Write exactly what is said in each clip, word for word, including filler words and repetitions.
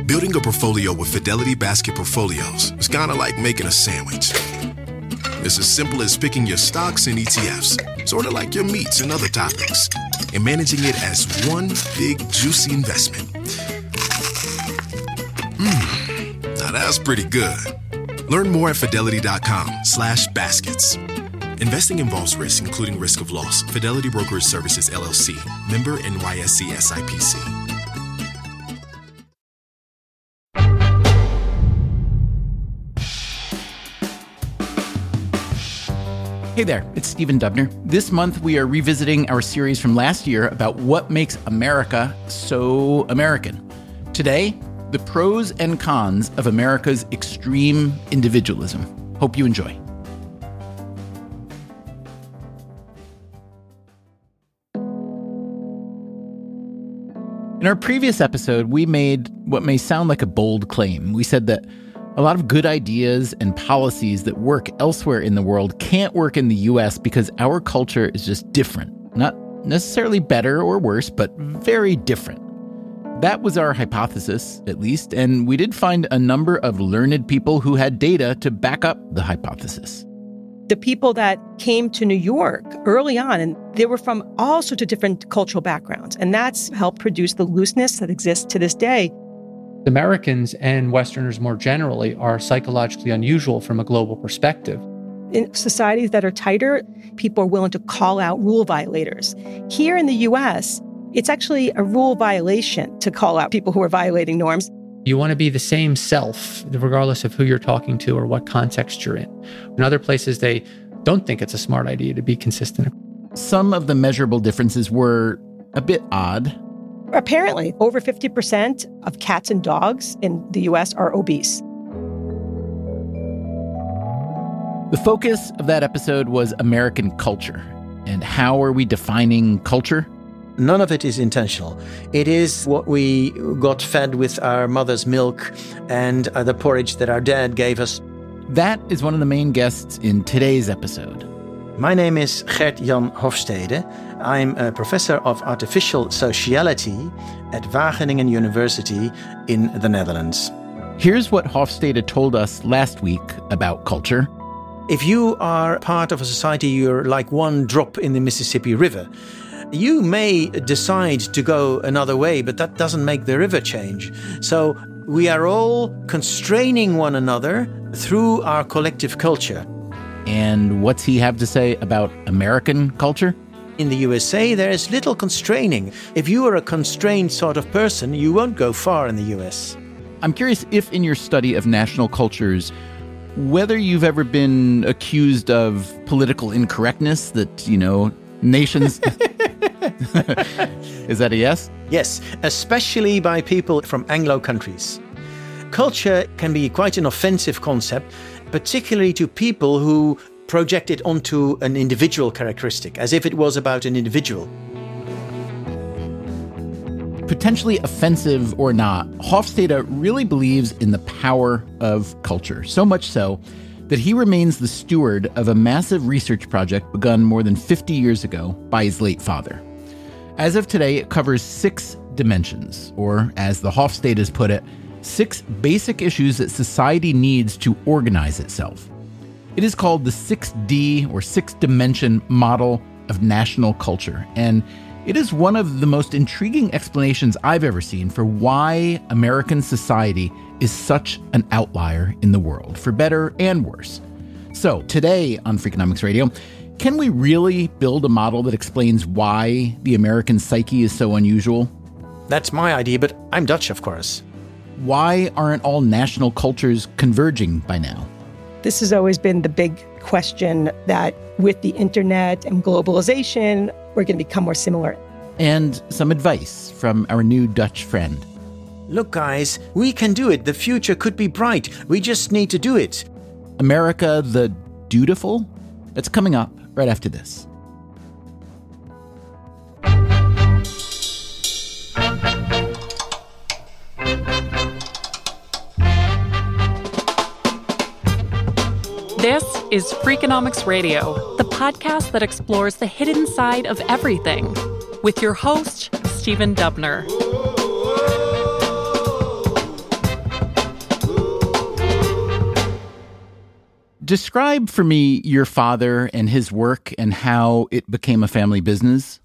Building a portfolio with Fidelity Basket Portfolios is kind of like making a sandwich. It's as simple as picking your stocks and E T Fs, sort of like your meats and other toppings, and managing it as one big, juicy investment. Mmm, now that's pretty good. Learn more at fidelity.com slash baskets. Investing involves risk, including risk of loss. Fidelity Brokerage Services, L L C. Member N Y S E S I P C. Hey there, it's Stephen Dubner. This month we are revisiting our series from last year about what makes America so American. Today, the pros and cons of America's extreme individualism. Hope you enjoy. In our previous episode, we made what may sound like a bold claim. We said that a lot of good ideas and policies that work elsewhere in the world can't work in the U S because our culture is just different. Not necessarily better or worse, but very different. That was our hypothesis, at least, and we did find a number of learned people who had data to back up the hypothesis. The people that came to New York early on, and they were from all sorts of different cultural backgrounds, and that's helped produce the looseness that exists to this day. Americans and Westerners more generally are psychologically unusual from a global perspective. In societies that are tighter, people are willing to call out rule violators. Here in the U S, it's actually a rule violation to call out people who are violating norms. You want to be the same self, regardless of who you're talking to or what context you're in. In other places, they don't think it's a smart idea to be consistent. Some of the measurable differences were a bit odd. Apparently, over fifty percent of cats and dogs in the U S are obese. The focus of that episode was American culture. And how are we defining culture? None of it is intentional. It is what we got fed with our mother's milk and uh, the porridge that our dad gave us. That is one of the main guests in today's episode. My name is Gert-Jan Hofstede. I'm a professor of artificial sociality at Wageningen University in the Netherlands. Here's what Hofstede told us last week about culture. If you are part of a society, you're like one drop in the Mississippi River. You may decide to go another way, but that doesn't make the river change. So we are all constraining one another through our collective culture. And what's he have to say about American culture? In the U S A, there is little constraining. If you are a constrained sort of person, you won't go far in the U S. I'm curious if in your study of national cultures, whether you've ever been accused of political incorrectness, that, you know, nations... Is that a yes? Yes, especially by people from Anglo countries. Culture can be quite an offensive concept, particularly to people who project it onto an individual characteristic, as if it was about an individual. Potentially offensive or not, Hofstede really believes in the power of culture, so much so that he remains the steward of a massive research project begun more than fifty years ago by his late father. As of today, it covers six dimensions, or as the Hofstedes put it, six basic issues that society needs to organize itself. It is called the six D, or six-dimension model of national culture, and it is one of the most intriguing explanations I've ever seen for why American society is such an outlier in the world, for better and worse. So today on Freakonomics Radio, can we really build a model that explains why the American psyche is so unusual? That's my idea, but I'm Dutch, of course. Why aren't all national cultures converging by now? This has always been the big question, that with the internet and globalization, we're going to become more similar. And some advice from our new Dutch friend. Look, guys, we can do it. The future could be bright. We just need to do it. America the Dutiful? That's coming up right after this. This is Freakonomics Radio, the podcast that explores the hidden side of everything, with your host, Stephen Dubner. Describe for me your father and his work and how it became a family business.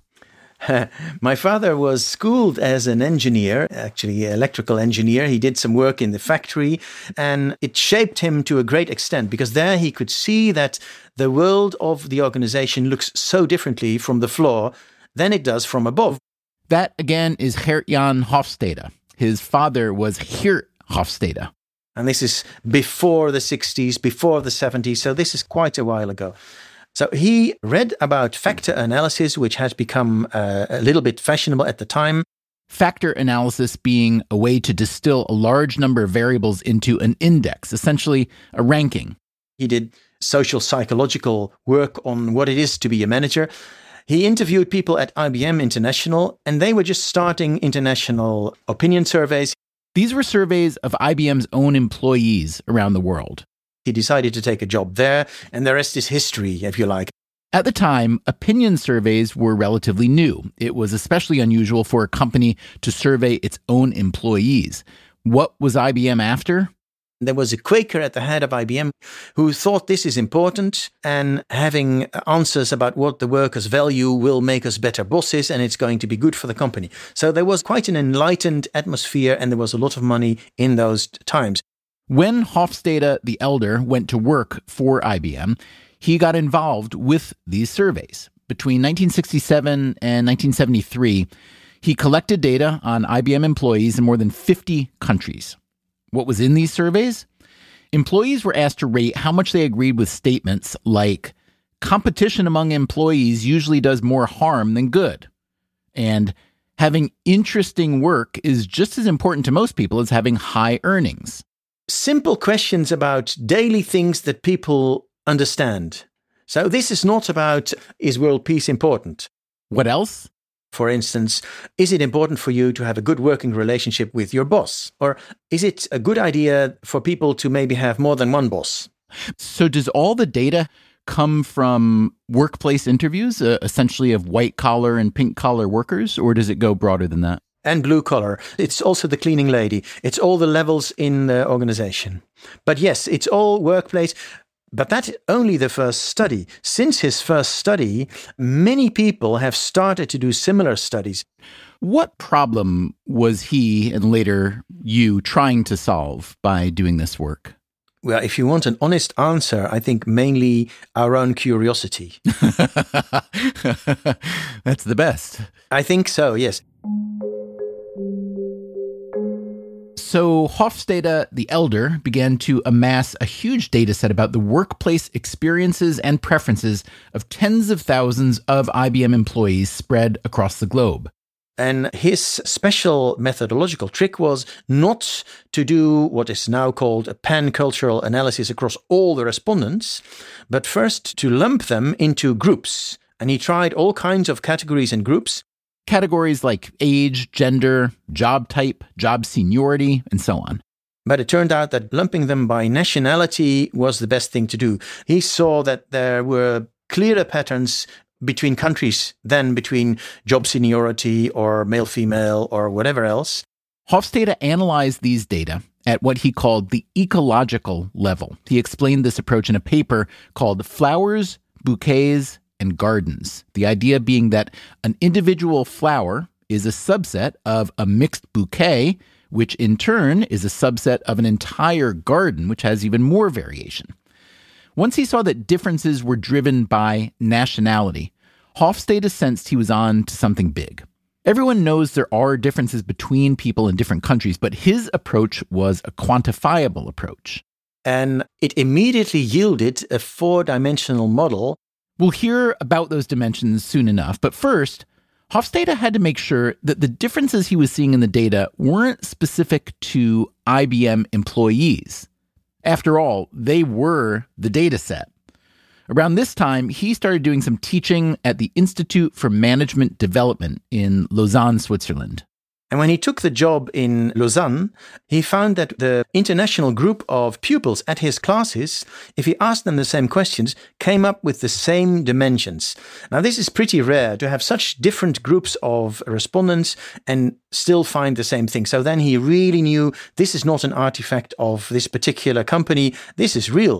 My father was schooled as an engineer, actually electrical engineer. He did some work in the factory, and it shaped him to a great extent because there he could see that the world of the organization looks so differently from the floor than it does from above. That, again, is Gert-Jan Hofstede. His father was Geert Hofstede. And this is before the sixties, before the seventies, so this is quite a while ago. So he read about factor analysis, which has become uh, a little bit fashionable at the time. Factor analysis being a way to distill a large number of variables into an index, essentially a ranking. He did social psychological work on what it is to be a manager. He interviewed people at I B M International, and they were just starting international opinion surveys. These were surveys of I B M's own employees around the world. He decided to take a job there, and the rest is history, if you like. At the time, opinion surveys were relatively new. It was especially unusual for a company to survey its own employees. What was I B M after? There was a Quaker at the head of I B M who thought this is important, and having answers about what the workers value will make us better bosses, and it's going to be good for the company. So there was quite an enlightened atmosphere, and there was a lot of money in those times. When Hofstede the Elder went to work for I B M, he got involved with these surveys. Between nineteen sixty-seven and nineteen seventy-three, he collected data on I B M employees in more than fifty countries. What was in these surveys? Employees were asked to rate how much they agreed with statements like, competition among employees usually does more harm than good, and having interesting work is just as important to most people as having high earnings. Simple questions about daily things that people understand. So this is not about, is world peace important? What else? For instance, is it important for you to have a good working relationship with your boss? Or is it a good idea for people to maybe have more than one boss? So does all the data come from workplace interviews, uh, essentially of white-collar and pink-collar workers, or does it go broader than that? And blue collar. It's also the cleaning lady. It's all the levels in the organization. But yes, it's all workplace. But that's only the first study. Since his first study, many people have started to do similar studies. What problem was he and later you trying to solve by doing this work? Well, if you want an honest answer, I think mainly our own curiosity. That's the best. I think so, yes. So Hofstede the Elder began to amass a huge data set about the workplace experiences and preferences of tens of thousands of I B M employees spread across the globe. And his special methodological trick was not to do what is now called a pan-cultural analysis across all the respondents, but first to lump them into groups. And he tried all kinds of categories and groups. Categories like age, gender, job type, job seniority, and so on. But it turned out that lumping them by nationality was the best thing to do. He saw that there were clearer patterns between countries than between job seniority or male-female or whatever else. Hofstede analyzed these data at what he called the ecological level. He explained this approach in a paper called Flowers, Bouquets, and Gardens. The idea being that an individual flower is a subset of a mixed bouquet, which in turn is a subset of an entire garden, which has even more variation. Once he saw that differences were driven by nationality, Hofstede sensed he was on to something big. Everyone knows there are differences between people in different countries, but his approach was a quantifiable approach. And it immediately yielded a four-dimensional model. We'll hear about those dimensions soon enough, but first, Hofstede had to make sure that the differences he was seeing in the data weren't specific to I B M employees. After all, they were the data set. Around this time, he started doing some teaching at the Institute for Management Development in Lausanne, Switzerland. And when he took the job in Lausanne, he found that the international group of pupils at his classes, if he asked them the same questions, came up with the same dimensions. Now, this is pretty rare to have such different groups of respondents and still find the same thing. So then he really knew this is not an artifact of this particular company. This is real.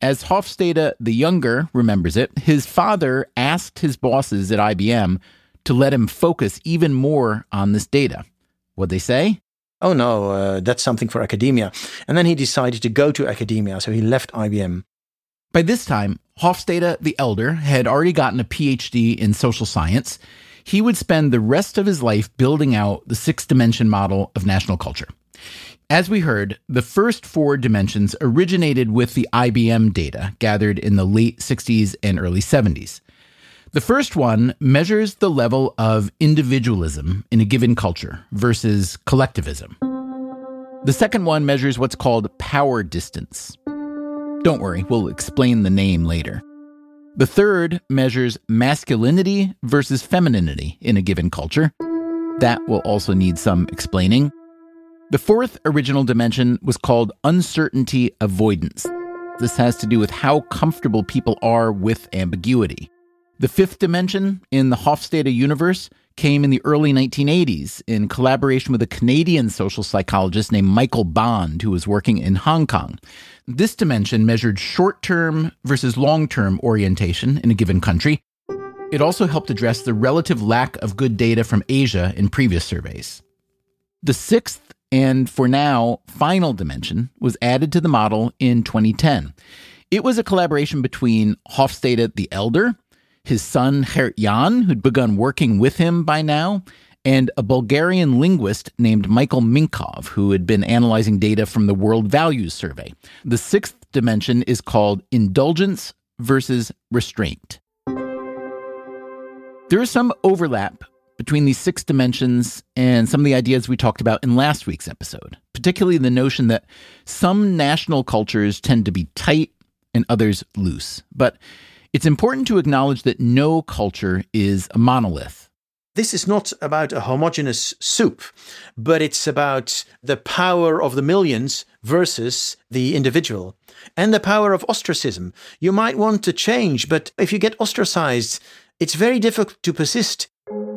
As Hofstede the Younger remembers it, his father asked his bosses at I B M to let him focus even more on this data. What'd they say? Oh no, uh, that's something for academia. And then he decided to go to academia, so he left I B M. By this time, Hofstede the Elder had already gotten a P H D in social science. He would spend the rest of his life building out the six-dimension model of national culture. As we heard, the first four dimensions originated with the I B M data gathered in the late sixties and early seventies. The first one measures the level of individualism in a given culture versus collectivism. The second one measures what's called power distance. Don't worry, we'll explain the name later. The third measures masculinity versus femininity in a given culture. That will also need some explaining. The fourth original dimension was called uncertainty avoidance. This has to do with how comfortable people are with ambiguity. The fifth dimension in the Hofstede universe came in the early nineteen eighties in collaboration with a Canadian social psychologist named Michael Bond, who was working in Hong Kong. This dimension measured short-term versus long-term orientation in a given country. It also helped address the relative lack of good data from Asia in previous surveys. The sixth and, for now, final dimension was added to the model in twenty ten. It was a collaboration between Hofstede the Elder, his son Geert Jan, who'd begun working with him by now, and a Bulgarian linguist named Michael Minkov, who had been analyzing data from the World Values Survey. The sixth dimension is called indulgence versus restraint. There is some overlap between these six dimensions and some of the ideas we talked about in last week's episode, particularly the notion that some national cultures tend to be tight and others loose. But it's important to acknowledge that no culture is a monolith. This is not about a homogeneous soup, but it's about the power of the millions versus the individual, and the power of ostracism. You might want to change, but if you get ostracized, it's very difficult to persist.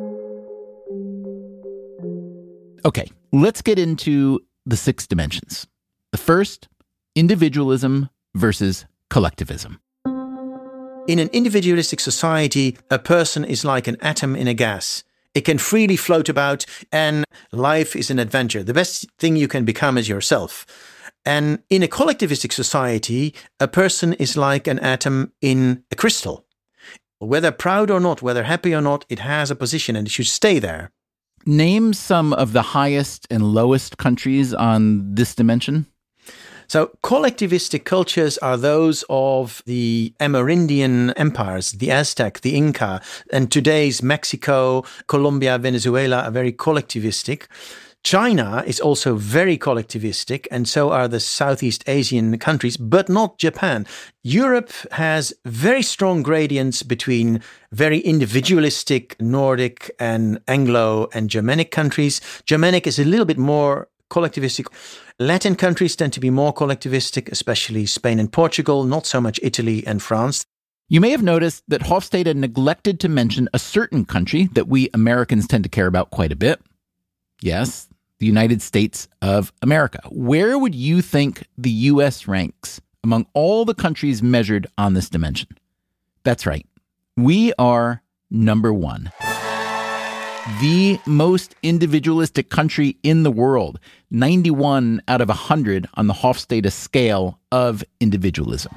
Okay, let's get into the six dimensions. The first, individualism versus collectivism. In an individualistic society, a person is like an atom in a gas. It can freely float about, and life is an adventure. The best thing you can become is yourself. And in a collectivistic society, a person is like an atom in a crystal. Whether proud or not, whether happy or not, it has a position and it should stay there. Name some of the highest and lowest countries on this dimension. So collectivistic cultures are those of the Amerindian empires, the Aztec, the Inca, and today's Mexico, Colombia, Venezuela are very collectivistic. China is also very collectivistic, and so are the Southeast Asian countries, but not Japan. Europe has very strong gradients between very individualistic Nordic and Anglo and Germanic countries. Germanic is a little bit more collectivistic. Latin countries tend to be more collectivistic, especially Spain and Portugal, not so much Italy and France. You may have noticed that Hofstede neglected to mention a certain country that we Americans tend to care about quite a bit. Yes, the United States of America. Where would you think the U S ranks among all the countries measured on this dimension? That's right. We are number one. The most individualistic country in the world, ninety-one out of one hundred on the Hofstede scale of individualism.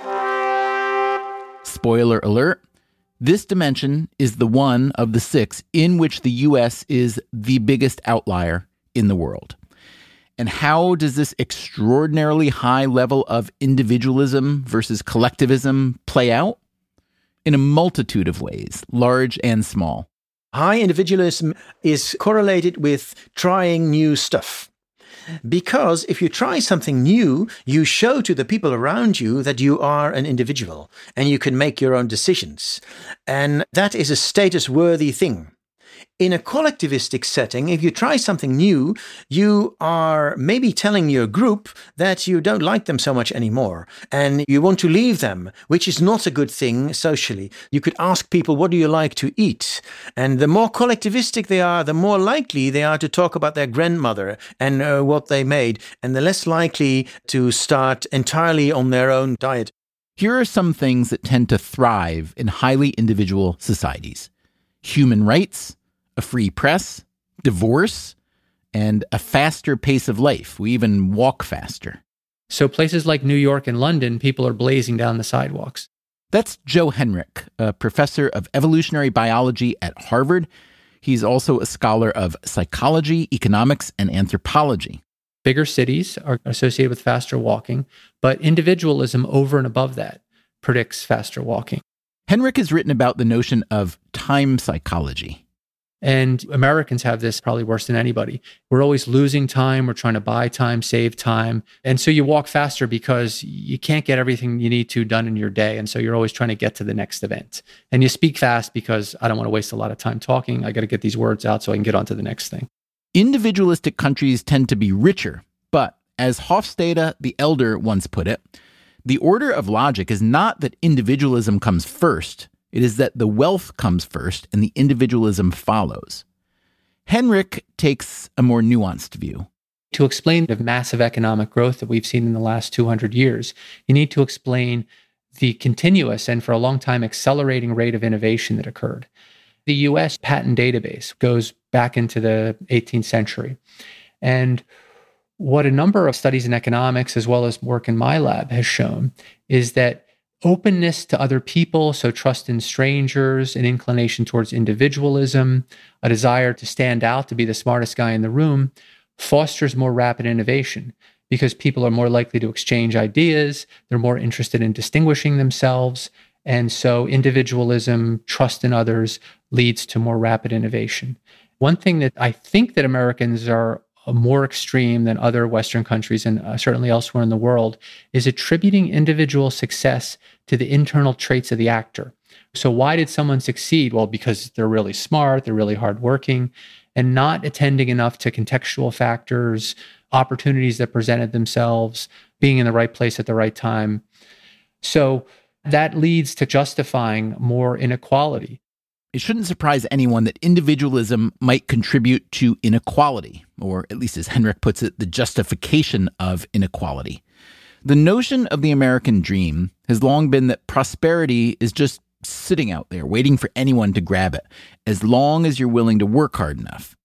Spoiler alert, this dimension is the one of the six in which the U S is the biggest outlier in the world. And how does this extraordinarily high level of individualism versus collectivism play out? In a multitude of ways, large and small. High individualism is correlated with trying new stuff. Because if you try something new, you show to the people around you that you are an individual and you can make your own decisions. And that is a status-worthy thing. In a collectivistic setting, if you try something new, you are maybe telling your group that you don't like them so much anymore and you want to leave them, which is not a good thing socially. You could ask people, what do you like to eat? And the more collectivistic they are, the more likely they are to talk about their grandmother and uh, what they made, and the less likely to start entirely on their own diet. Here are some things that tend to thrive in highly individual societies: human rights, a free press, divorce, and a faster pace of life. We even walk faster. So places like New York and London, people are blazing down the sidewalks. That's Joe Henrich, a professor of evolutionary biology at Harvard. He's also a scholar of psychology, economics, and anthropology. Bigger cities are associated with faster walking, but individualism over and above that predicts faster walking. Henrich has written about the notion of time psychology. And Americans have this probably worse than anybody. We're always losing time. We're trying to buy time, save time. And so you walk faster because you can't get everything you need to done in your day. And so you're always trying to get to the next event. And you speak fast because I don't want to waste a lot of time talking. I got to get these words out so I can get on to the next thing. Individualistic countries tend to be richer, but as Hofstede the Elder once put it, the order of logic is not that individualism comes first. It is that the wealth comes first and the individualism follows. Henrich takes a more nuanced view. To explain the massive economic growth that we've seen in the last two hundred years, you need to explain the continuous and for a long time accelerating rate of innovation that occurred. The U S patent database goes back into the eighteenth century. And what a number of studies in economics, as well as work in my lab, has shown is that openness to other people, so trust in strangers, an inclination towards individualism, a desire to stand out, to be the smartest guy in the room, fosters more rapid innovation because people are more likely to exchange ideas, they're more interested in distinguishing themselves, and so individualism, trust in others, leads to more rapid innovation. One thing that I think that Americans are more extreme than other Western countries and uh, certainly elsewhere in the world is attributing individual success to the internal traits of the actor. So why did someone succeed? Well, because they're really smart, they're really hardworking, and not attending enough to contextual factors, opportunities that presented themselves, being in the right place at the right time. So that leads to justifying more inequality. It shouldn't surprise anyone that individualism might contribute to inequality, or at least as Henrich puts it, the justification of inequality. The notion of the American dream has long been that prosperity is just sitting out there, waiting for anyone to grab it, as long as you're willing to work hard enough.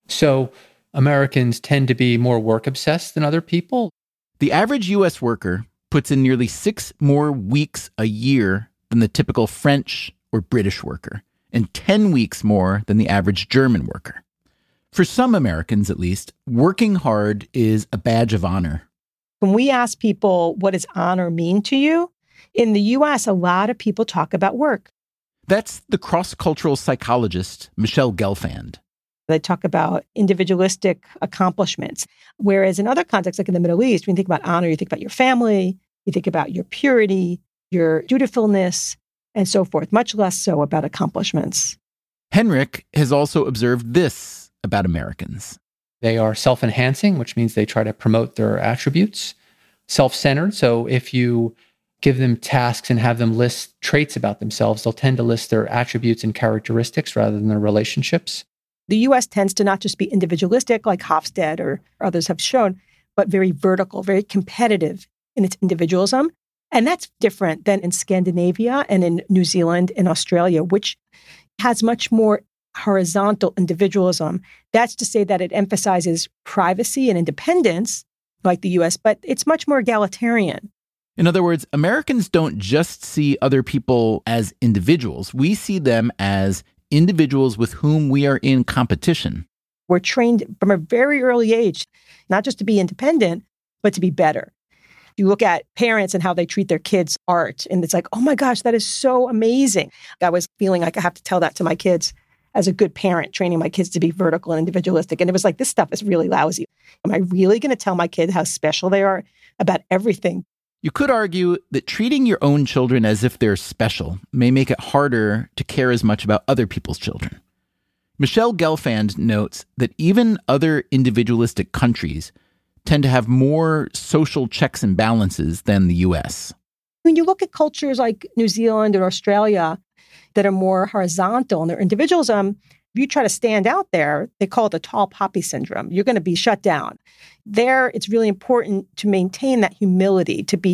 So Americans tend to be more work-obsessed than other people. The average U S worker puts in nearly six more weeks a year than the typical French or British worker, and ten weeks more than the average German worker. For some Americans, at least, working hard is a badge of honor. When we ask people, what does honor mean to you? In the U S, a lot of people talk about work. That's the cross-cultural psychologist, Michelle Gelfand. They talk about individualistic accomplishments. Whereas in other contexts, like in the Middle East, when you think about honor, you think about your family, you think about your purity, your dutifulness, and so forth, much less so about accomplishments. Henrich has also observed this about Americans. They are self-enhancing, which means they try to promote their attributes. Self-centered, so if you give them tasks and have them list traits about themselves, they'll tend to list their attributes and characteristics rather than their relationships. The U S tends to not just be individualistic, like Hofstede or others have shown, but very vertical, very competitive in its individualism. And that's different than in Scandinavia and in New Zealand and Australia, which has much more horizontal individualism. That's to say that it emphasizes privacy and independence, like the U S, but it's much more egalitarian. In other words, Americans don't just see other people as individuals. We see them as individuals with whom we are in competition. We're trained from a very early age, not just to be independent, but to be better. You look at parents and how they treat their kids' art, and it's like, oh my gosh, that is so amazing. I was feeling like I have to tell that to my kids as a good parent, training my kids to be vertical and individualistic. And it was like, this stuff is really lousy. Am I really going to tell my kid how special they are about everything? You could argue that treating your own children as if they're special may make it harder to care as much about other people's children. Michelle Gelfand notes that even other individualistic countries tend to have more social checks and balances than the U S. When you look at cultures like New Zealand or Australia that are more horizontal in their individualism, if you try to stand out there, they call it the tall poppy syndrome. You're going to be shut down. There, it's really important to maintain that humility, to be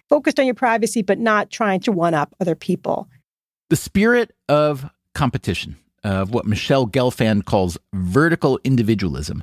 focused on your privacy, but not trying to one-up other people. The spirit of competition, of what Michelle Gelfand calls vertical individualism,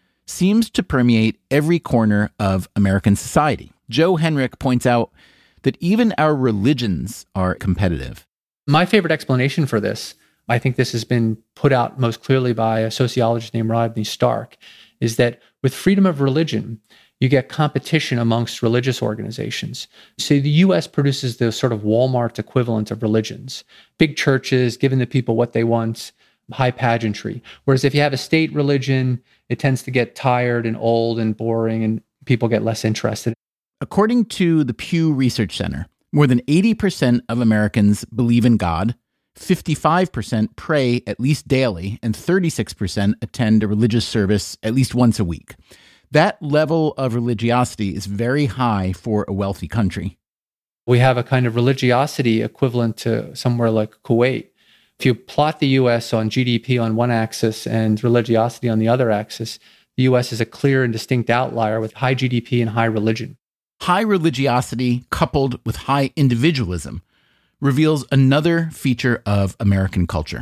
seems to permeate every corner of American society. Joe Henrich points out that even our religions are competitive. My favorite explanation for this, I think this has been put out most clearly by a sociologist named Rodney Stark, is that with freedom of religion, you get competition amongst religious organizations. So the U S produces the sort of Walmart equivalent of religions. Big churches, giving the people what they want, high pageantry. Whereas if you have a state religion, it tends to get tired and old and boring, and people get less interested. According to the Pew Research Center, more than eighty percent of Americans believe in God, fifty-five percent pray at least daily, and thirty-six percent attend a religious service at least once a week. That level of religiosity is very high for a wealthy country. We have a kind of religiosity equivalent to somewhere like Kuwait. If you plot the U S on G D P on one axis and religiosity on the other axis, the U S is a clear and distinct outlier with high G D P and high religion. High religiosity coupled with high individualism reveals another feature of American culture.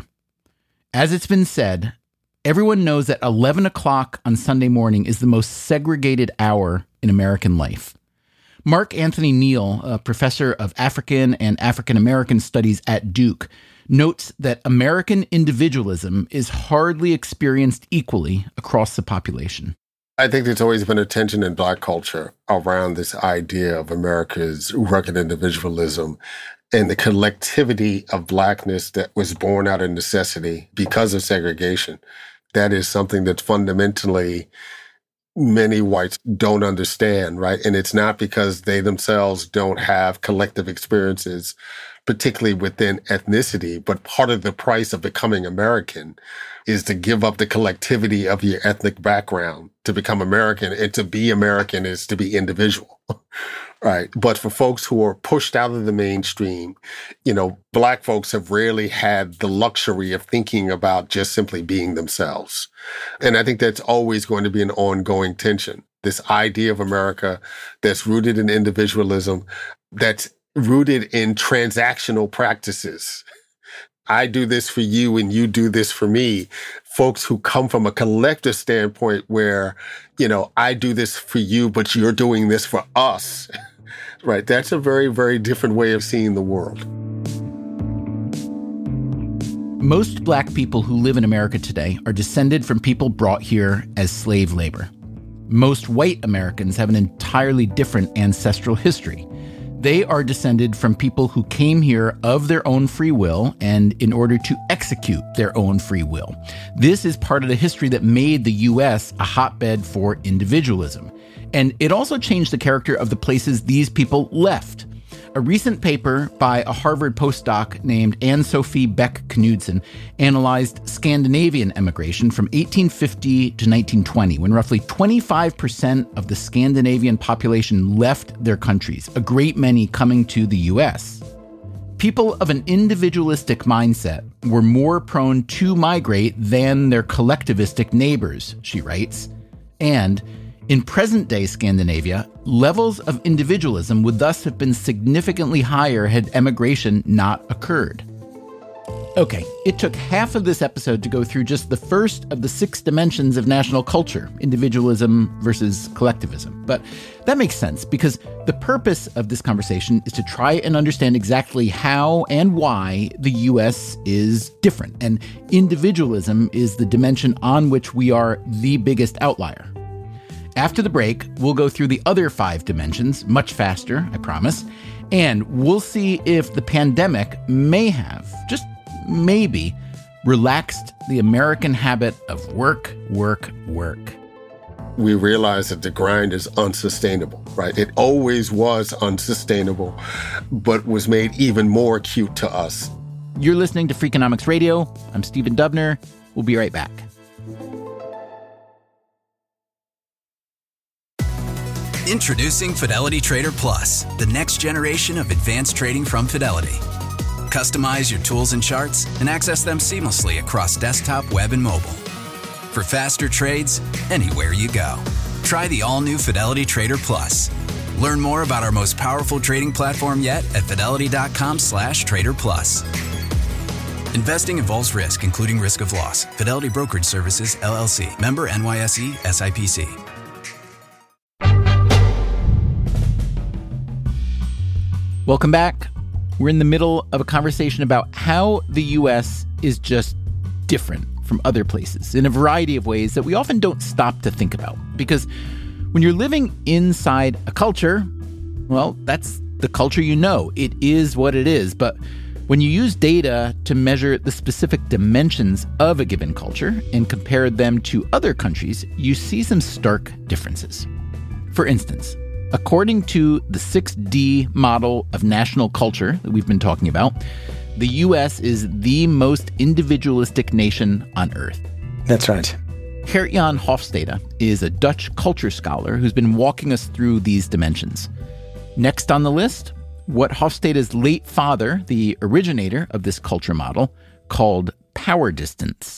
As it's been said, everyone knows that eleven o'clock on Sunday morning is the most segregated hour in American life. Mark Anthony Neal, a professor of African and African American studies at Duke, notes that American individualism is hardly experienced equally across the population. I think there's always been a tension in Black culture around this idea of America's rugged individualism and the collectivity of Blackness that was born out of necessity because of segregation. That is something that fundamentally many whites don't understand, right? And it's not because they themselves don't have collective experiences, particularly within ethnicity, but part of the price of becoming American is to give up the collectivity of your ethnic background to become American, and to be American is to be individual, right? But for folks who are pushed out of the mainstream, you know, Black folks have rarely had the luxury of thinking about just simply being themselves. And I think that's always going to be an ongoing tension. This idea of America that's rooted in individualism, that's rooted in transactional practices. I do this for you and you do this for me. Folks who come from a collective standpoint where, you know, I do this for you, but you're doing this for us, right? That's a very, very different way of seeing the world. Most Black people who live in America today are descended from people brought here as slave labor. Most white Americans have an entirely different ancestral history. They are descended from people who came here of their own free will and in order to execute their own free will. This is part of the history that made the U S a hotbed for individualism. And it also changed the character of the places these people left. A recent paper by a Harvard postdoc named Anne-Sophie Beck-Knudsen analyzed Scandinavian emigration from eighteen fifty to nineteen twenty, when roughly twenty-five percent of the Scandinavian population left their countries, a great many coming to the U S. People of an individualistic mindset were more prone to migrate than their collectivistic neighbors, she writes. And in present-day Scandinavia, levels of individualism would thus have been significantly higher had emigration not occurred. Okay, it took half of this episode to go through just the first of the six dimensions of national culture, individualism versus collectivism. But that makes sense because the purpose of this conversation is to try and understand exactly how and why the U S is different, and individualism is the dimension on which we are the biggest outlier. After the break, we'll go through the other five dimensions, much faster, I promise, and we'll see if the pandemic may have, just maybe, relaxed the American habit of work, work, work. We realize that the grind is unsustainable, right? It always was unsustainable, but was made even more acute to us. You're listening to Freakonomics Radio. I'm Stephen Dubner. We'll be right back. Introducing Fidelity Trader Plus, the next generation of advanced trading from Fidelity. Customize your tools and charts and access them seamlessly across desktop, web, and mobile. For faster trades, anywhere you go. Try the all-new Fidelity Trader Plus. Learn more about our most powerful trading platform yet at fidelity.com slash trader plus. Investing involves risk, including risk of loss. Fidelity Brokerage Services, L L C. Member N Y S E, S I P C. Welcome back. We're in the middle of a conversation about how the U S is just different from other places in a variety of ways that we often don't stop to think about. Because when you're living inside a culture, well, that's the culture you know. It is what it is. But when you use data to measure the specific dimensions of a given culture and compare them to other countries, you see some stark differences. For instance, according to the six D model of national culture that we've been talking about, the U S is the most individualistic nation on Earth. That's right. Gert-Jan Hofstede is a Dutch culture scholar who's been walking us through these dimensions. Next on the list, what Hofstede's late father, the originator of this culture model, called power distance.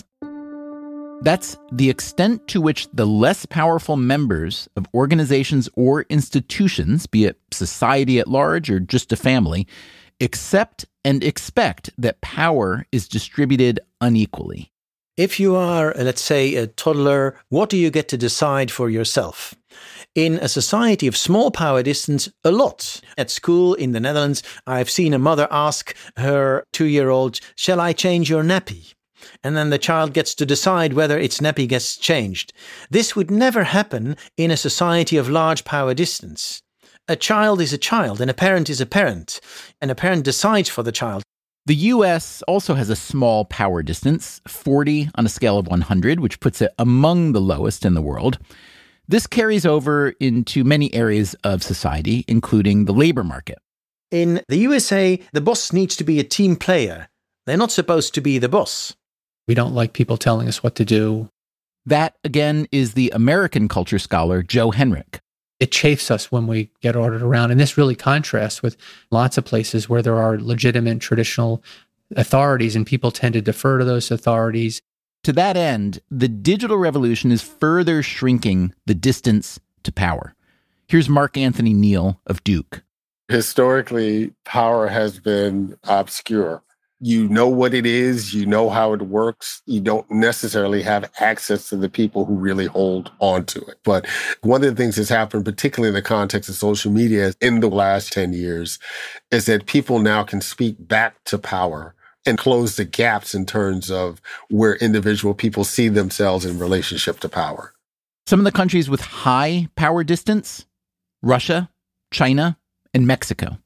That's the extent to which the less powerful members of organizations or institutions, be it society at large or just a family, accept and expect that power is distributed unequally. If you are, let's say, a toddler, what do you get to decide for yourself? In a society of small power distance, a lot. At school in the Netherlands, I've seen a mother ask her two-year-old, "Shall I change your nappy?" And then the child gets to decide whether its nappy gets changed. This would never happen in a society of large power distance. A child is a child, and a parent is a parent, and a parent decides for the child. The U S also has a small power distance, forty on a scale of one hundred, which puts it among the lowest in the world. This carries over into many areas of society, including the labor market. In the U S A, the boss needs to be a team player. They're not supposed to be the boss. We don't like people telling us what to do. That, again, is the American culture scholar Joe Henrich. It chafes us when we get ordered around. And this really contrasts with lots of places where there are legitimate traditional authorities and people tend to defer to those authorities. To that end, the digital revolution is further shrinking the distance to power. Here's Mark Anthony Neal of Duke. Historically, power has been obscure. You know what it is, you know how it works. You don't necessarily have access to the people who really hold on to it. But one of the things that's happened, particularly in the context of social media in the last ten years, is that people now can speak back to power and close the gaps in terms of where individual people see themselves in relationship to power. Some of the countries with high power distance, Russia, China, and Mexico.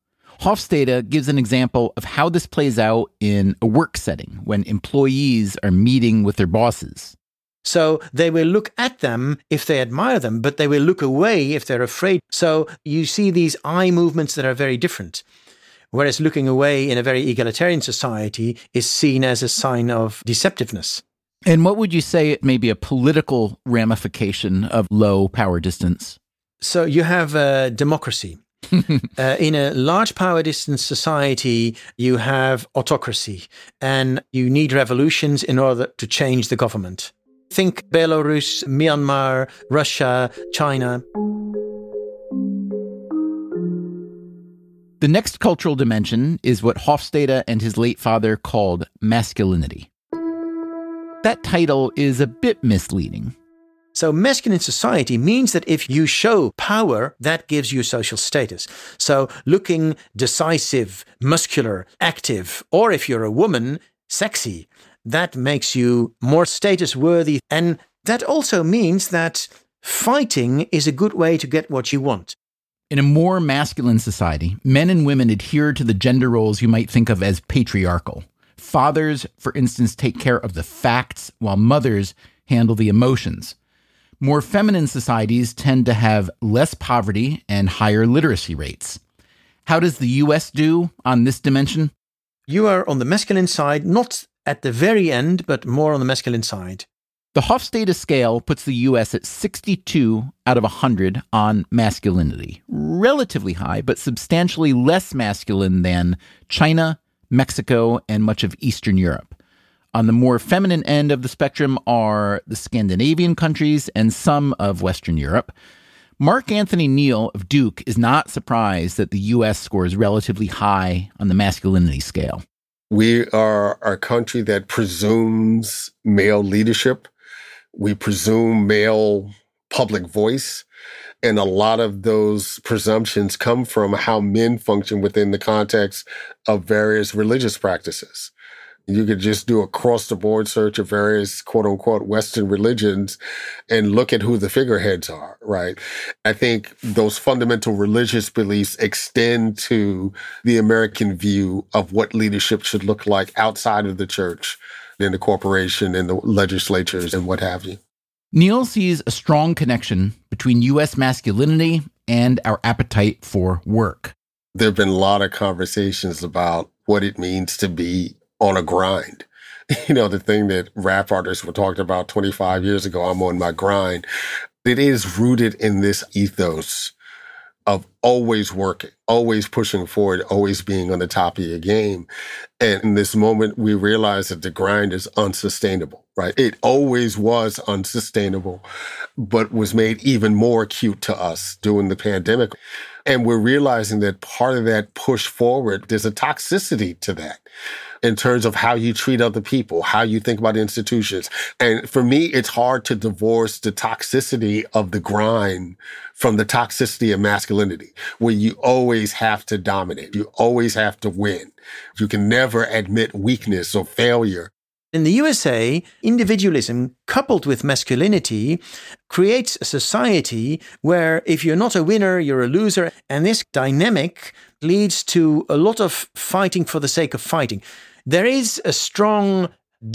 Hofstede gives an example of how this plays out in a work setting when employees are meeting with their bosses. So they will look at them if they admire them, but they will look away if they're afraid. So you see these eye movements that are very different. Whereas looking away in a very egalitarian society is seen as a sign of deceptiveness. And what would you say may be a political ramification of low power distance? So you have uh, democracy. uh, in a large power distance society, you have autocracy and you need revolutions in order to change the government. Think Belarus, Myanmar, Russia, China. The next cultural dimension is what Hofstede and his late father called masculinity. That title is a bit misleading. So masculine society means that if you show power, that gives you social status. So looking decisive, muscular, active, or if you're a woman, sexy, that makes you more status worthy. And that also means that fighting is a good way to get what you want. In a more masculine society, men and women adhere to the gender roles you might think of as patriarchal. Fathers, for instance, take care of the facts, while mothers handle the emotions. More feminine societies tend to have less poverty and higher literacy rates. How does the U S do on this dimension? You are on the masculine side, not at the very end, but more on the masculine side. The Hofstede scale puts the U S at sixty-two out of one hundred on masculinity. Relatively high, but substantially less masculine than China, Mexico, and much of Eastern Europe. On the more feminine end of the spectrum are the Scandinavian countries and some of Western Europe. Mark Anthony Neal of Duke is not surprised that the U S scores relatively high on the masculinity scale. We are a country that presumes male leadership. We presume male public voice. And a lot of those presumptions come from how men function within the context of various religious practices. You could just do a cross-the-board search of various quote-unquote Western religions and look at who the figureheads are, right? I think those fundamental religious beliefs extend to the American view of what leadership should look like outside of the church, in the corporation, in the legislatures, and what have you. Neal sees a strong connection between U S masculinity and our appetite for work. There have been a lot of conversations about what it means to be on a grind. You know, the thing that rap artists were talking about twenty-five years ago, I'm on my grind. It is rooted in this ethos of always working, always pushing forward, always being on the top of your game. And in this moment, we realize that the grind is unsustainable, right? It always was unsustainable, but was made even more acute to us during the pandemic. And we're realizing that part of that push forward, there's a toxicity to that in terms of how you treat other people, how you think about institutions. And for me, it's hard to divorce the toxicity of the grind from the toxicity of masculinity, where you always have to dominate. You always have to win. You can never admit weakness or failure. In the U S A, individualism coupled with masculinity creates a society where if you're not a winner, you're a loser. And this dynamic leads to a lot of fighting for the sake of fighting. There is a strong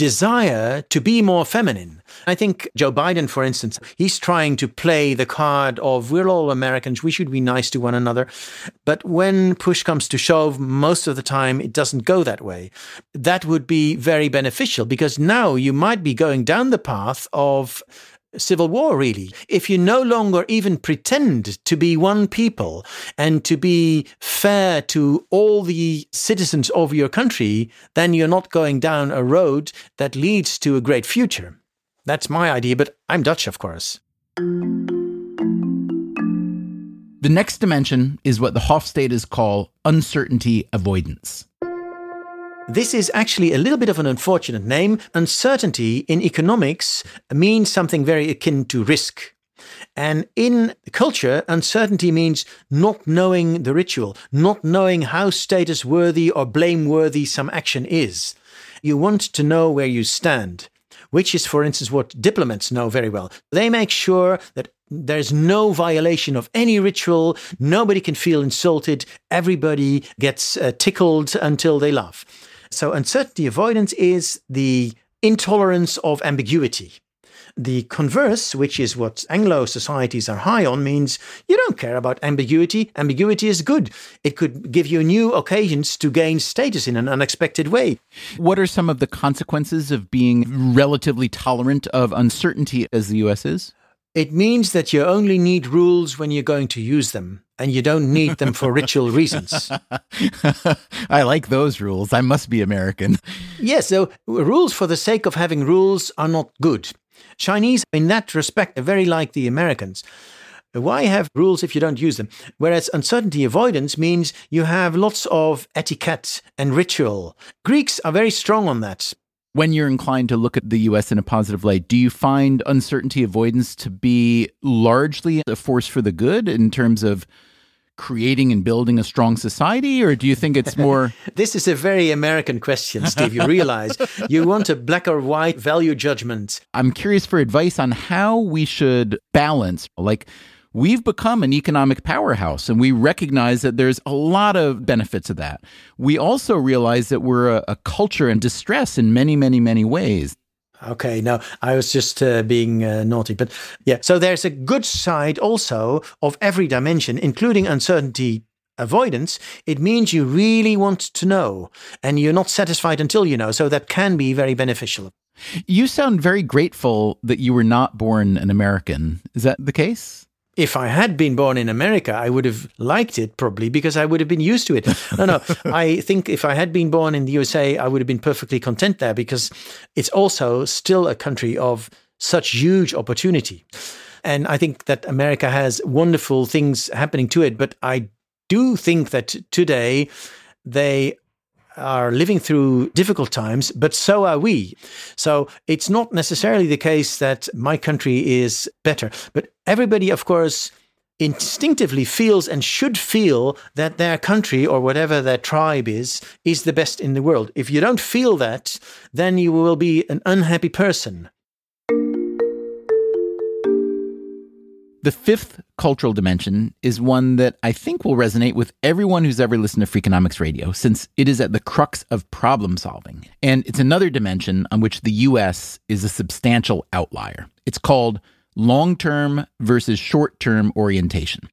desire to be more feminine. I think Joe Biden, for instance, he's trying to play the card of we're all Americans, we should be nice to one another. But when push comes to shove, most of the time it doesn't go that way. That would be very beneficial because now you might be going down the path of civil war, really. If you no longer even pretend to be one people and to be fair to all the citizens of your country, then you're not going down a road that leads to a great future. That's my idea, but I'm Dutch, of course. The next dimension is what the Hofstadters call uncertainty avoidance. This is actually a little bit of an unfortunate name. Uncertainty in economics means something very akin to risk. And in culture, uncertainty means not knowing the ritual, not knowing how status-worthy or blameworthy some action is. You want to know where you stand, which is, for instance, what diplomats know very well. They make sure that there's no violation of any ritual. Nobody can feel insulted. Everybody gets uh, tickled until they laugh. So uncertainty avoidance is the intolerance of ambiguity. The converse, which is what Anglo societies are high on, means you don't care about ambiguity. Ambiguity is good. It could give you new occasions to gain status in an unexpected way. What are some of the consequences of being relatively tolerant of uncertainty as the U S is? It means that you only need rules when you're going to use them, and you don't need them for ritual reasons. I like those rules. I must be American. Yes, so rules for the sake of having rules are not good. Chinese, in that respect, are very like the Americans. Why have rules if you don't use them? Whereas uncertainty avoidance means you have lots of etiquette and ritual. Greeks are very strong on that. When you're inclined to look at the U S in a positive light, do you find uncertainty avoidance to be largely a force for the good in terms of creating and building a strong society, or do you think it's more... This is a very American question, Steve. You realize you want a black or white value judgment. I'm curious for advice on how we should balance, like, we've become an economic powerhouse, and we recognize that there's a lot of benefits of that. We also realize that we're a, a culture in distress in many, many, many ways. Okay, no, I was just uh, being uh, naughty. But yeah, so there's a good side also of every dimension, including uncertainty avoidance. It means you really want to know, and you're not satisfied until you know. So that can be very beneficial. You sound very grateful that you were not born an American. Is that the case? If I had been born in America, I would have liked it probably because I would have been used to it. No, no, I think if I had been born in the U S A, I would have been perfectly content there because it's also still a country of such huge opportunity. And I think that America has wonderful things happening to it. But I do think that today they are living through difficult times, but so are we. So it's not necessarily the case that my country is better. But everybody, of course, instinctively feels and should feel that their country or whatever their tribe is, is the best in the world. If you don't feel that, then you will be an unhappy person. The fifth cultural dimension is one that I think will resonate with everyone who's ever listened to Freakonomics Radio, since it is at the crux of problem solving. And it's another dimension on which the U S is a substantial outlier. It's called long-term versus short-term orientation.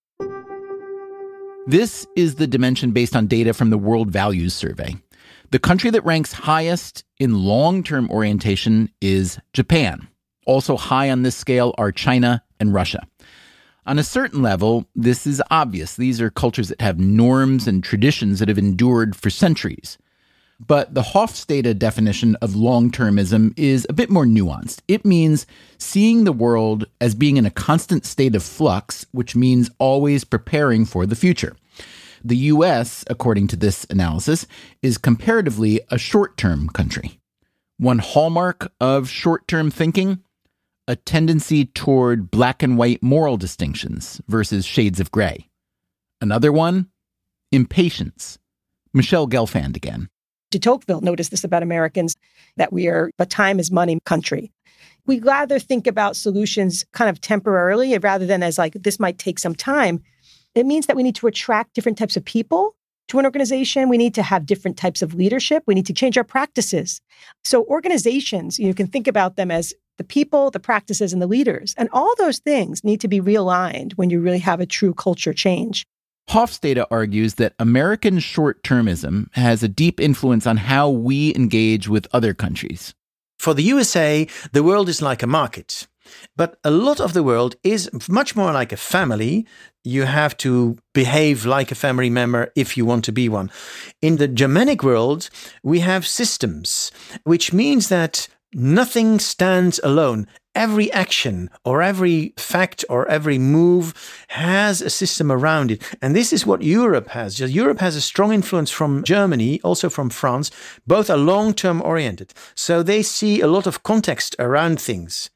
This is the dimension based on data from the World Values Survey. The country that ranks highest in long-term orientation is Japan. Also high on this scale are China and Russia. On a certain level, this is obvious. These are cultures that have norms and traditions that have endured for centuries. But the Hofstede definition of long-termism is a bit more nuanced. It means seeing the world as being in a constant state of flux, which means always preparing for the future. The U S, according to this analysis, is comparatively a short-term country. One hallmark of short-term thinking: a tendency toward black and white moral distinctions versus shades of gray. Another one: impatience. Michelle Gelfand again. De Tocqueville noticed this about Americans, that we are a time is money country. We rather think about solutions kind of temporarily rather than as like, this might take some time. It means that we need to attract different types of people to an organization. We need to have different types of leadership. We need to change our practices. So organizations, you can think about them as the people, the practices, and the leaders. And all those things need to be realigned when you really have a true culture change. Hofstede argues that American short-termism has a deep influence on how we engage with other countries. For the U S A, the world is like a market. But a lot of the world is much more like a family. You have to behave like a family member if you want to be one. In the Germanic world, we have systems, which means that nothing stands alone. Every action or every fact or every move has a system around it. And this is what Europe has. Europe has a strong influence from Germany, also from France. Both are long-term oriented. So they see a lot of context around things.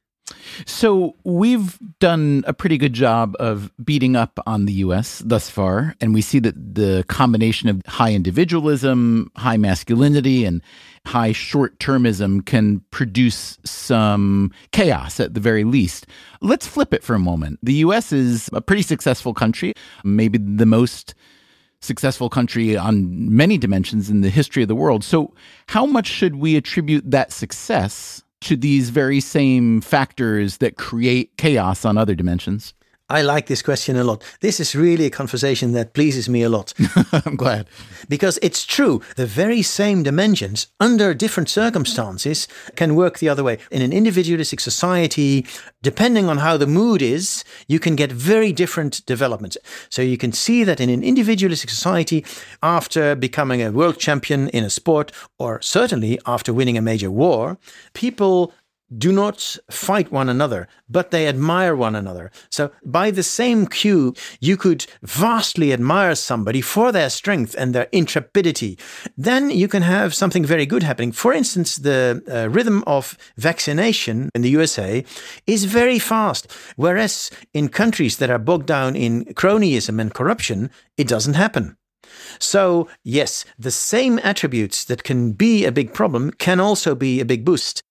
So we've done a pretty good job of beating up on the U S thus far, and we see that the combination of high individualism, high masculinity, and high short-termism can produce some chaos at the very least. Let's flip it for a moment. The U S is a pretty successful country, maybe the most successful country on many dimensions in the history of the world. So how much should we attribute that success to these very same factors that create chaos on other dimensions? I like this question a lot. This is really a conversation that pleases me a lot. I'm glad. Because it's true, the very same dimensions, under different circumstances, can work the other way. In an individualistic society, depending on how the mood is, you can get very different developments. So you can see that in an individualistic society, after becoming a world champion in a sport, or certainly after winning a major war, people do not fight one another, but they admire one another. So by the same cue, you could vastly admire somebody for their strength and their intrepidity. Then you can have something very good happening. For instance, the uh, rhythm of vaccination in the U S A is very fast, whereas in countries that are bogged down in cronyism and corruption, it doesn't happen. So yes, the same attributes that can be a big problem can also be a big boost.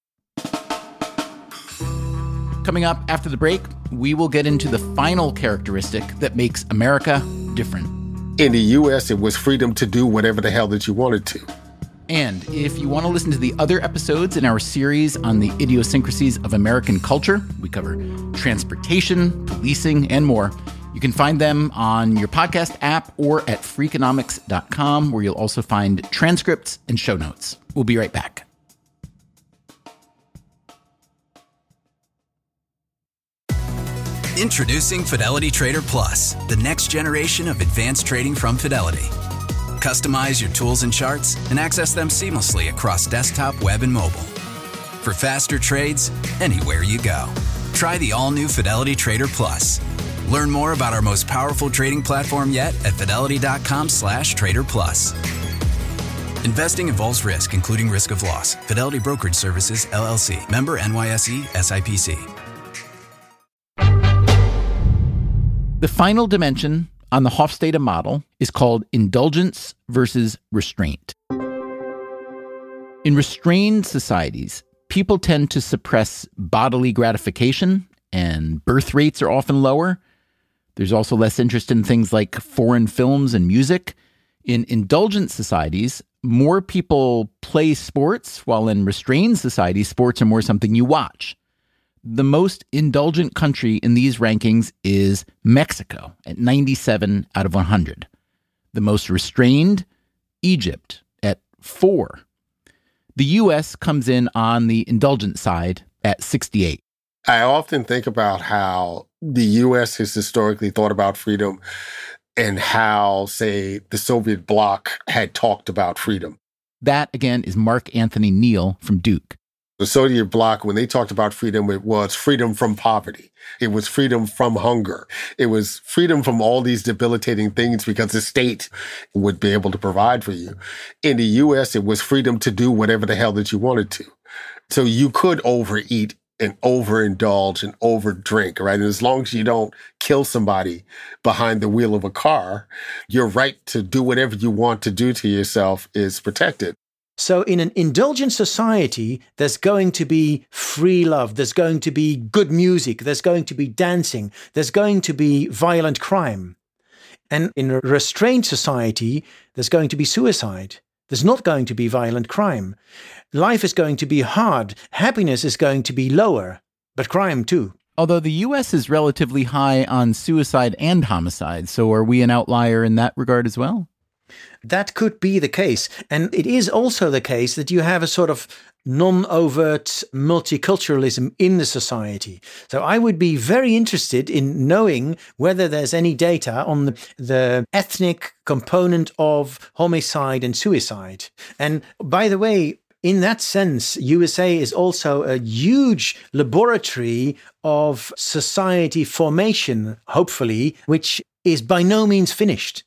Coming up after the break, we will get into the final characteristic that makes America different. In the U S, it was freedom to do whatever the hell that you wanted to. And if you want to listen to the other episodes in our series on the idiosyncrasies of American culture, we cover transportation, policing, and more. You can find them on your podcast app or at freakonomics dot com, where you'll also find transcripts and show notes. We'll be right back. Introducing Fidelity Trader Plus, the next generation of advanced trading from Fidelity. Customize your tools and charts and access them seamlessly across desktop, web, and mobile. For faster trades, anywhere you go. Try the all-new Fidelity Trader Plus. Learn more about our most powerful trading platform yet at fidelity.com slash trader plus. Investing involves risk, including risk of loss. Fidelity Brokerage Services, L L C. Member N Y S E, S I P C. The final dimension on the Hofstede model is called indulgence versus restraint. In restrained societies, people tend to suppress bodily gratification, and birth rates are often lower. There's also less interest in things like foreign films and music. In indulgent societies, more people play sports, while in restrained societies, sports are more something you watch. The most indulgent country in these rankings is Mexico at ninety-seven out of one hundred. The most restrained, Egypt at four. The U S comes in on the indulgent side at sixty-eight. I often think about how the U S has historically thought about freedom and how, say, the Soviet bloc had talked about freedom. That, again, is Mark Anthony Neal from Duke. The Soviet bloc, when they talked about freedom, it was freedom from poverty. It was freedom from hunger. It was freedom from all these debilitating things because the state would be able to provide for you. In the U S, it was freedom to do whatever the hell that you wanted to. So you could overeat and overindulge and overdrink, right? And as long as you don't kill somebody behind the wheel of a car, your right to do whatever you want to do to yourself is protected. So in an indulgent society, there's going to be free love, there's going to be good music, there's going to be dancing, there's going to be violent crime. And in a restrained society, there's going to be suicide. There's not going to be violent crime. Life is going to be hard. Happiness is going to be lower, but crime too. Although the U S is relatively high on suicide and homicide, so are we an outlier in that regard as well? That could be the case. And it is also the case that you have a sort of non-overt multiculturalism in the society. So I would be very interested in knowing whether there's any data on the, the ethnic component of homicide and suicide. And by the way, in that sense, U S A is also a huge laboratory of society formation, hopefully, which is by no means finished.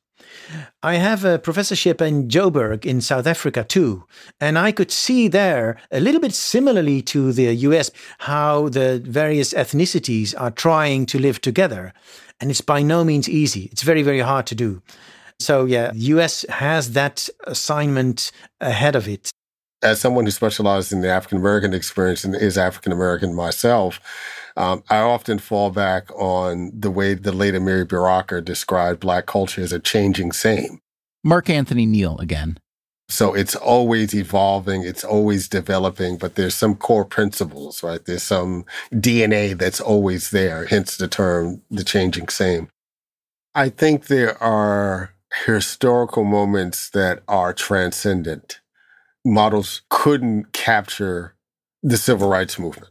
I have a professorship in Joburg in South Africa too, and I could see there, a little bit similarly to the U S, how the various ethnicities are trying to live together. And it's by no means easy. It's very, very hard to do. So yeah, the U S has that assignment ahead of it. As someone who specializes in the African-American experience and is African-American myself, um, I often fall back on the way the late Amiri Baraka described Black culture as a changing same. Mark Anthony Neal again. So it's always evolving, it's always developing, but there's some core principles, right? There's some D N A that's always there, hence the term the changing same. I think there are historical moments that are transcendent. Models couldn't capture the civil rights movement,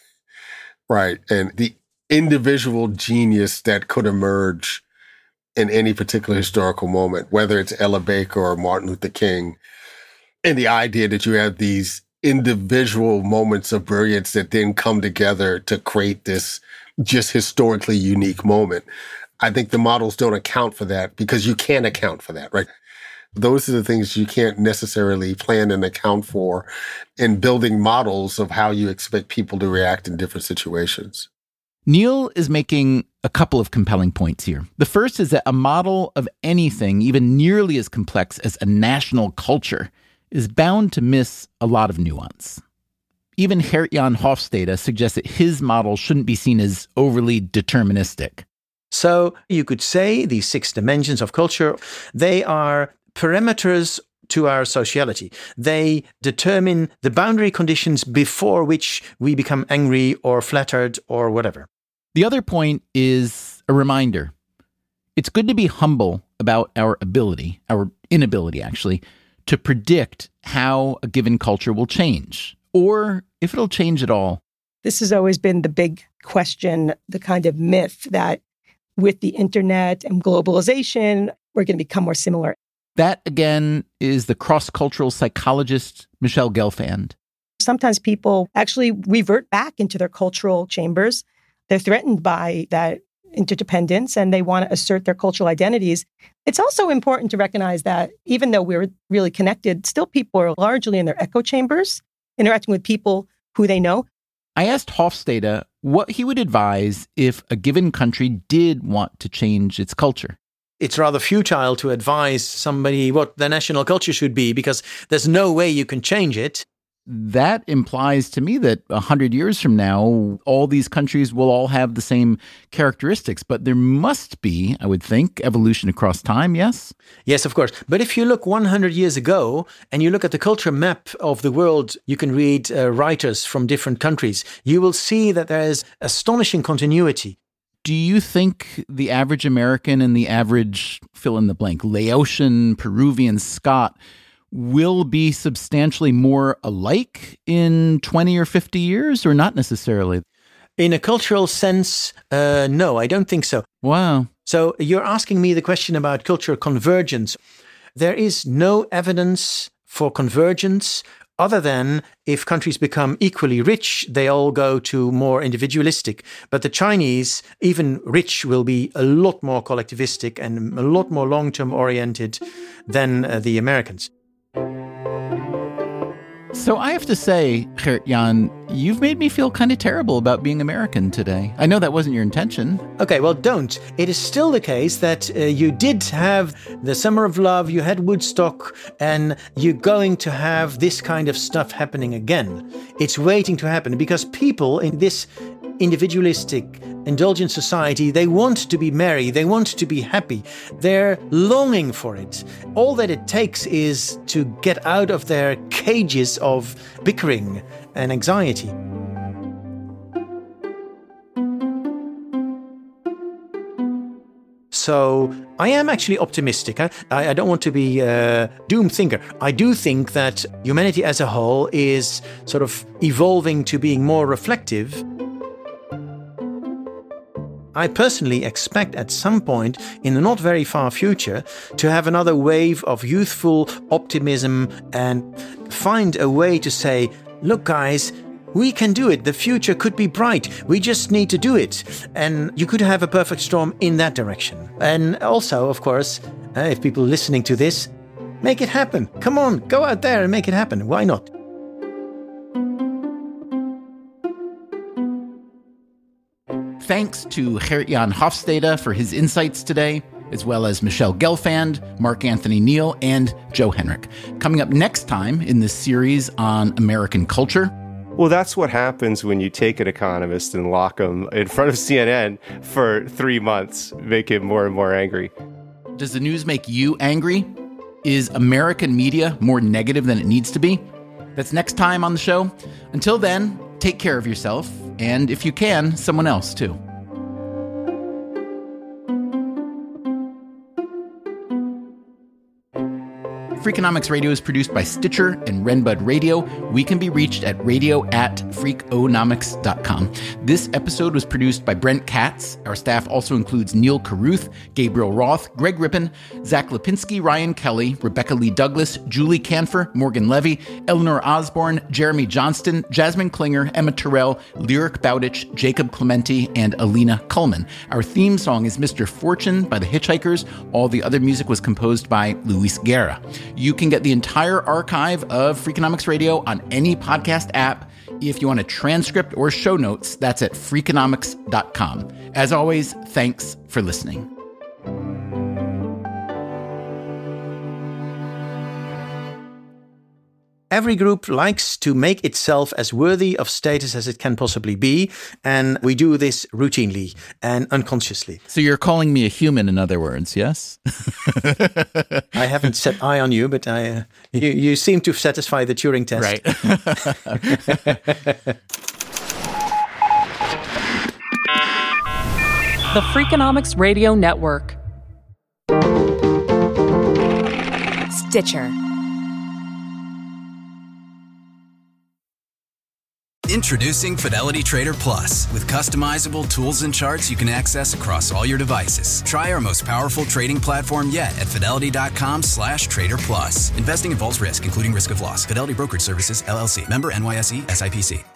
right? And the individual genius that could emerge in any particular historical moment, whether it's Ella Baker or Martin Luther King, and the idea that you have these individual moments of brilliance that then come together to create this just historically unique moment. I think the models don't account for that because you can't account for that, right? Those are the things you can't necessarily plan and account for in building models of how you expect people to react in different situations. Neal is making a couple of compelling points here. The first is that a model of anything, even nearly as complex as a national culture, is bound to miss a lot of nuance. Even Gert-Jan Hofstede suggests that his model shouldn't be seen as overly deterministic. So you could say these six dimensions of culture, they are parameters to our sociality. They determine the boundary conditions before which we become angry or flattered or whatever. The other point is a reminder. It's good to be humble about our ability, our inability actually, to predict how a given culture will change, or if it'll change at all. This has always been the big question, the kind of myth that with the internet and globalization, we're going to become more similar. That, again, is the cross-cultural psychologist Michelle Gelfand. Sometimes people actually revert back into their cultural chambers. They're threatened by that interdependence and they want to assert their cultural identities. It's also important to recognize that even though we're really connected, still people are largely in their echo chambers, interacting with people who they know. I asked Hofstede what he would advise if a given country did want to change its culture. It's rather futile to advise somebody what their national culture should be because there's no way you can change it. That implies to me that a hundred years from now, all these countries will all have the same characteristics. But there must be, I would think, evolution across time, yes? Yes, of course. But if you look one hundred years ago and you look at the culture map of the world, you can read uh, writers from different countries. You will see that there is astonishing continuity. Do you think the average American and the average fill-in-the-blank Laotian, Peruvian, Scot will be substantially more alike in twenty or fifty years, or not necessarily? In a cultural sense, uh, no, I don't think so. Wow. So you're asking me the question about cultural convergence. There is no evidence for convergence other than if countries become equally rich, they all go to more individualistic. But the Chinese, even rich, will be a lot more collectivistic and a lot more long-term oriented than uh, the Americans. So I have to say, Geert-Jan, you've made me feel kind of terrible about being American today. I know that wasn't your intention. Okay, well, don't. It is still the case that uh, you did have the Summer of Love, you had Woodstock, and you're going to have this kind of stuff happening again. It's waiting to happen because people in this individualistic, indulgent society, they want to be merry, they want to be happy, they're longing for it. All that it takes is to get out of their cages of bickering and anxiety. So I am actually optimistic. I, I don't want to be a doom thinker. I do think that humanity as a whole is sort of evolving to being more reflective. I personally expect at some point in the not very far future to have another wave of youthful optimism and find a way to say, look guys, we can do it. The future could be bright. We just need to do it. And you could have a perfect storm in that direction. And also, of course, uh, if people listening to this, make it happen. Come on, go out there and make it happen. Why not? Thanks to Geert-Jan Hofstede for his insights today, as well as Michelle Gelfand, Mark Anthony Neal, and Joe Henrich. Coming up next time in this series on American culture. Well, that's what happens when you take an economist and lock him in front of C N N for three months, make him more and more angry. Does the news make you angry? Is American media more negative than it needs to be? That's next time on the show. Until then, take care of yourself, and if you can, someone else too. Freakonomics Radio is produced by Stitcher and Renbud Radio. We can be reached at radio at freakonomics dot com. This episode was produced by Brent Katz. Our staff also includes Neil Carruth, Gabriel Roth, Greg Rippin, Zach Lipinski, Ryan Kelly, Rebecca Lee Douglas, Julie Canfer, Morgan Levy, Eleanor Osborne, Jeremy Johnston, Jasmine Klinger, Emma Terrell, Lyric Bowditch, Jacob Clementi, and Alina Kuhlman. Our theme song is Mister Fortune by the Hitchhikers. All the other music was composed by Luis Guerra. You can get the entire archive of Freakonomics Radio on any podcast app. If you want a transcript or show notes, that's at freakonomics dot com. As always, thanks for listening. Every group likes to make itself as worthy of status as it can possibly be, and we do this routinely and unconsciously. So you're calling me a human, in other words, yes? I haven't set eye on you, but I, uh, you, you seem to satisfy the Turing test. Right. The Freakonomics Radio Network. Stitcher. Introducing Fidelity Trader Plus. With customizable tools and charts you can access across all your devices. Try our most powerful trading platform yet at fidelity.com slash trader plus. Investing involves risk, including risk of loss. Fidelity Brokerage Services, L L C. Member N Y S E, S I P C.